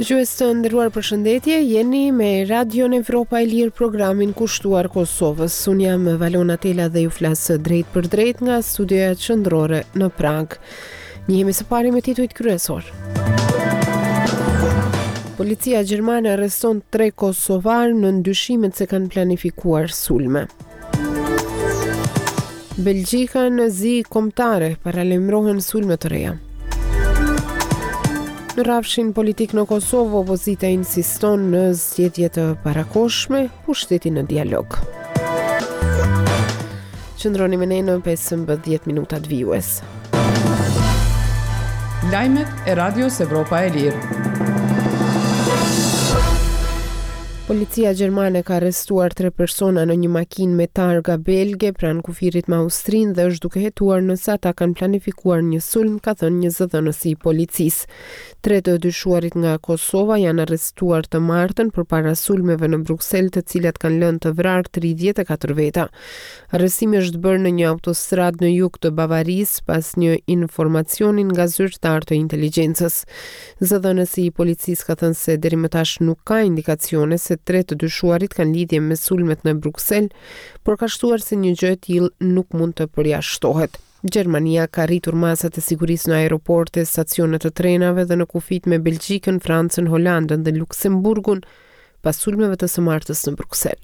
Dëgjues të nderuar, përshëndetje, jeni me Radion Evropa e Lirë, programin kushtuar Kosovës. Unë jam Valona Tela dhe ju flas drejt për drejt nga studioja qendrore në Prag. Njihemi së pari me titujt kryesor. Policia gjermane arreston 3 kosovar në ndyshimet se kanë planifikuar sulme. Belgjika në zi kombëtare, paralajmërohen sulme të reja. Në rrafshin politik në Kosovë, opozita insiston në zgjedhje të parakohshme, pushteti në dialog. Qëndroni me ne në 15 minutat vijues. Lajmet e Radios Evropa e Lirë. Policia gjermane ka arrestuar 3 persona në një makinë me targa belge pranë kufirit me Austrinë dhe është duke hetuar nëse ata kanë planifikuar një sulm, ka thënë një zëdhënës i policisë. 3 të dyshuarit nga Kosova janë arrestuar të martën përpara sulmeve në Bruksel, të cilat kanë lënë të vrarë 34 veta. Arrestimi është bërë në një autostradë në jug të Bavarisë pas një informacioni nga zyrtar të inteligjencës. Zëdhënësi i policisë ka thënë se deri më tash nuk ka indikacione se 3 të dyshuarit kanë lidhje me sulmet në Bruksel, por ka shtuar se një gjë e tillë nuk mund të përjashtohet. Gjermania ka rritur masat e sigurisë në aeroporte, stacione të trenave dhe në kufit me Belgjikën, Francën, Holandën dhe Luksemburgun pas sulmeve të së martës në Bruksel.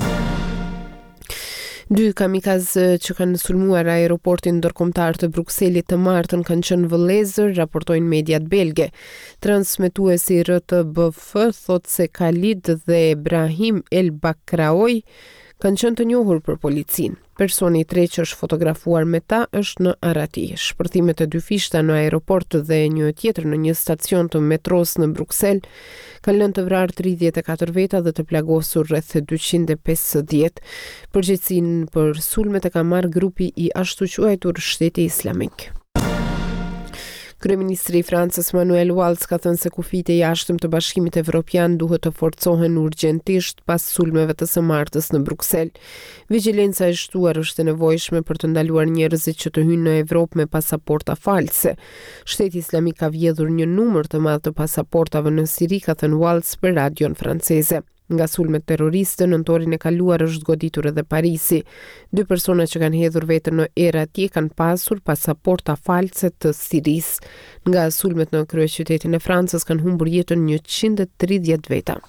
2 kamikazë që kanë sulmuar aeroportin ndërkombëtar të Brukselit të martën kanë qenë vëllezër, raportojnë mediat belge. Transmetuesi RTBF thot se Khalid dhe Brahim El Bakraoui kanë qenë të njohur për policinë. Personi i tretë që është fotografuar me ta është në Arati. Shpërthimet e 2 fishta në aeroport dhe një tjetër në një stacion të metros në Bruksel kanë lënë të vrarë 34 veta dhe të plagosur rreth 250. Përgjegjësinë për sulmet e ka marrë grupi i ashtu quajtur Shteti Islamik. Kryeministri i Francës Manuel Valls ka thënë se kufijtë e jashtëm të Bashkimit Evropian duhet të forcohen urgjentisht pas sulmeve të së martës në Bruksel. Vigjilenca e shtuar është e nevojshme për të ndaluar njerëzit që të hyjnë në Evropë me pasaporta false. Shteti Islamik ka vjedhur një numër të madh të pasaportave në Siri, ka thënë Valls për radion franceze. Nga sulmet terroriste, nëntorin e kaluar është goditur edhe Parisi. 2 persona që kanë hedhur veten në erë atje kanë pasur pasaporta false të Sirisë. Nga sulmet në kryeqytetin e Francës kanë humbur jetën 130 veta.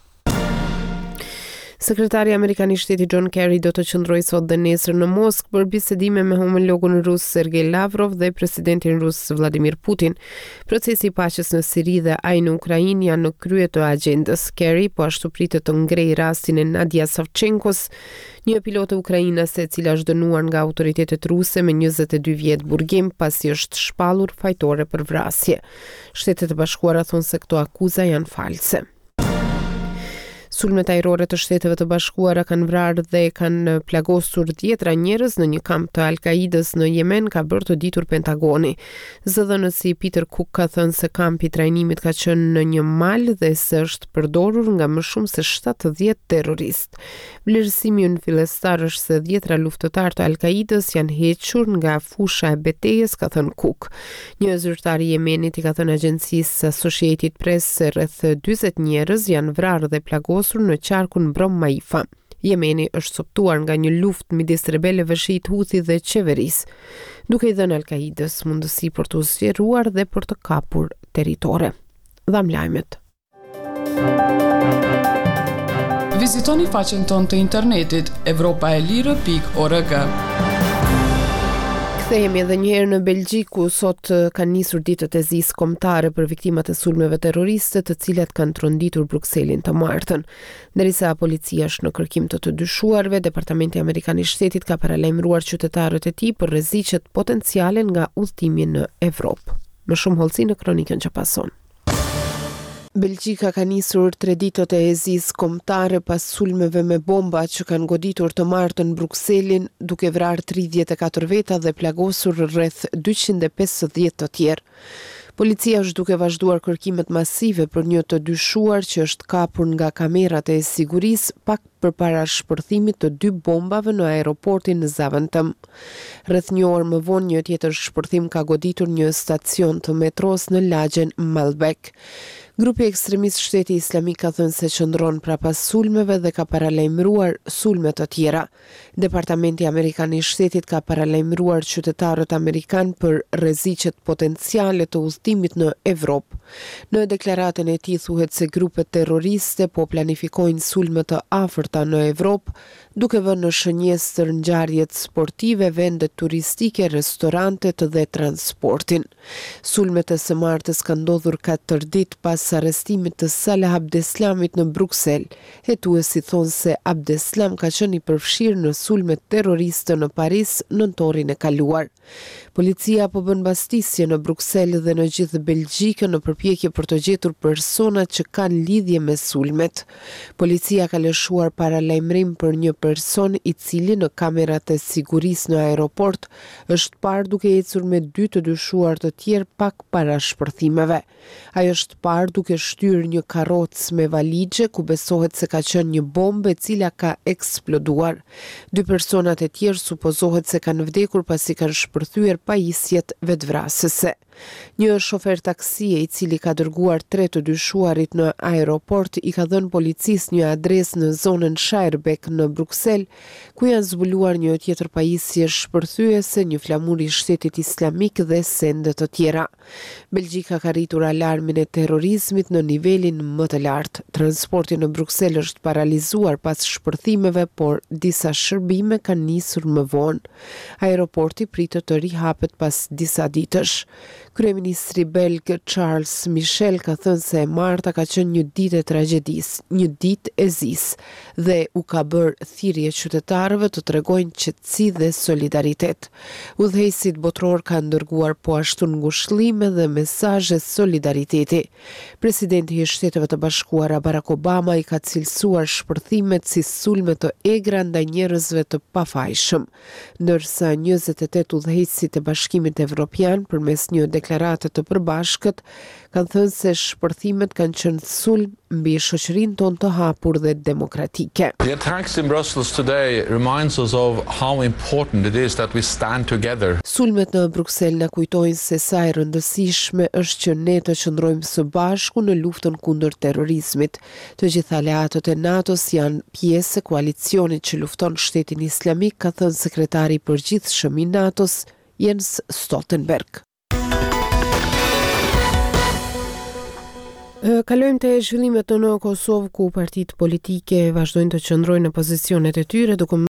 Sekretari amerikan i Shtetit John Kerry do të qëndrojë sot dhe nesër në Moskë për bisedime me homologun rus Sergej Lavrov dhe presidentin rus Vladimir Putin. Procesi i paqes në Siri dhe ai në Ukrainë janë në krye të agjendës. Kerry po ashtu pritet të ngrejë rastin e Nadia Savchenkos, një pilote ukrainase e cila është dënuar nga autoritetet ruse me 22 vjet burgim pasi është shpallur fajtore për vrasje. Shtetet e Bashkuara thonë se këto akuza janë false. Sulmet ajrore të Shteteve të Bashkuara kanë vrarë dhe kanë plagosur 10 njerëz në një kamp të Al-Qaidës në Yemen, ka bërë të ditur Pentagoni. Zëdhënësi Peter Cook ka thënë se kampi i trajnimit ka qenë në një mal dhe se është përdorur nga më shumë se 70 terroristë. Vlerësimi në fillestar është se 10 luftëtar të Al-Qaidës janë hequr nga fusha e betejës, ka thënë Cook. Një zyrtar i Yemenit i ka thënë agjencisë Associated Press se rreth 40 njerëz janë vrarë dhe plagosur në qarkun Brom Maifa. Jemeni është soptuar nga një luftë midis rebelëve shiit Houthi dhe qeverisë, duke i dhënë Al-Qaidës mundësi për të zgjeruar dhe për të kapur territore. Dham lajmet. Vizitoni faqen tonë të internetit europaelire.org. Kthehemi edhe një herë në Belgjik, ku sot kanë nisur ditët e zisë kombëtare për viktimat e sulmeve terroriste, të cilat kanë tronditur Brukselin të martën. Ndërsa policia është në kërkim të dyshuarve, Departamenti Amerikan i Shtetit ka paralajmëruar qytetarët e tij për rreziqet potenciale nga udhëtimi në Evropë. Më shumë hollësi në kronikën që pason. Belgjika ka nisur 3 ditët e zisë kombëtare pas sulmeve me bomba që kanë goditur të martën Brukselin, duke vrarë 34 veta dhe plagosur rreth 250 të tjerë. Policia është duke vazhduar kërkimet masive për një të dyshuar që është kapur nga kamerat e sigurisë pak përpara shpërthimit të 2 bombave në aeroportin në Zaventem. Rreth një orë më vonë një tjetër shpërthim ka goditur një stacion të metros në lagjen Malbec. Grupi ekstremist Shteti Islamik ka thënë se qëndron prapas sulmeve dhe ka paralajmëruar sulme të tjera. Departamenti Amerikan i Shtetit ka paralajmëruar qytetarët amerikan për rreziqet potenciale të udhëtimit në Evropë. Në deklaratën e tij thuhet se grupet terroriste po planifikojnë sulme të afërta në Evropë, duke vënë në shënjestër ngjarjet sportive, vende turistike, restorantet dhe transportin. Sulmet e së martës kanë ndodhur 4 ditë pas arrestimit të Salah Abdeslamit në Bruksel. Hetuesi thonë se Abdeslam ka qenë i përfshirë në sulmet terroriste në Paris nëntorin e kaluar. Policia po bën mbastisje në Bruksel dhe në gjithë Belgjikën në përpjekje për të gjetur personat që kanë lidhje me sulmet. Policia ka lëshuar paralajmërim për një person i cili në kamerat e sigurisë në aeroport është parë duke ecur me 2 të dyshuar të tjerë pak para shpërthimeve. Ai është parë duke shtyrë një karrocë me valixhe ku besohet se ka qenë një bombë e cila ka eksploduar. 2 personat e tjerë supozohet se kanë vdekur pasi kanë shpërthyer pajisjet vetvrasëse. Një shofer taksie i cili ka dërguar 3 të dyshuarit në aeroport i ka dhënë policisë një adresë në zonën Schaerbeek në Bruksel, ku janë zbuluar një tjetër pajisje shpërthyese, një flamur i Shtetit Islamik dhe sende të tjera. Belgjika ka rritur alarmin e terrorizmit në nivelin më të lartë. Transporti në Bruksel është paralizuar pas shpërthimeve, por disa shërbime kanë nisur më vonë. Aeroporti pritet të rihapet pas disa ditësh. Kryeministri belg Charles Michel ka thënë se e marta ka qenë një ditë e tragjedisë, një ditë e zisë dhe u ka bërë thirrje qytetarëve të tregojnë qetësi dhe solidaritet. Udhëheqësit botror kanë dërguar po ashtu ngushëllime dhe mesazhe solidariteti. Presidenti i Shteteve të Bashkuara Barack Obama i ka cilësuar shpërthimet si sulme të egra ndaj njerëzve të pafajshëm, ndërsa 28 udhëheqësit e Bashkimit Evropian përmes një deklarate të përbashkët kanë thënë se shpërthimet kanë qenë sulm mbi shoqërinë tonë të hapur dhe demokratike. The attacks in Brussels today reminds us of how important it is that we stand together. Sulmet në Bruksel na kujtojnë se sa e rëndësishme është që ne të qëndrojmë së bashku në luftën kundër terrorizmit. Të gjitha aleatët e NATO-s janë pjesë e koalicionit që lufton Shtetin Islamik, ka thënë sekretari i përgjithshëm i NATO-s Jens Stoltenberg. Kalojmë te zhvillimet në Kosovë, ku partitë politike vazhdojnë të qëndrojnë në pozicionet e tyre duke